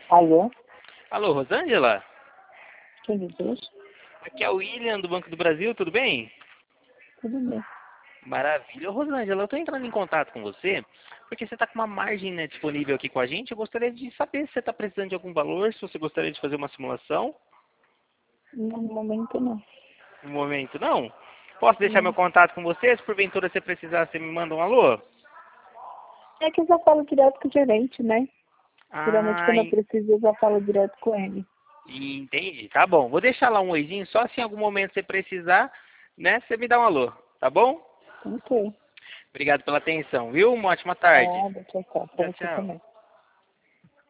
Alô? Alô, Rosângela? Quem diz? Aqui é o William do Banco do Brasil, tudo bem? Tudo bem. Maravilha. Ô, Rosângela, eu estou entrando em contato com você porque você está com uma margem, né, disponível aqui com a gente. Eu gostaria de saber se você está precisando de algum valor, se você gostaria de fazer uma simulação. No momento não. No momento, não? Posso deixar meu Não. contato com você? Se porventura você precisar, você me manda um alô? É que eu já falo direto com o gerente, né? Geralmente Ah, quando eu preciso eu já falo direto com ele. entendi. Tá bom. Vou deixar lá um oizinho, só se em algum momento você precisar, né, você me dá um alô, tá bom? Ok. Obrigado pela atenção, viu? Uma ótima tarde. Nada, tchau, tchau. Pra Tchau, você tchau. também.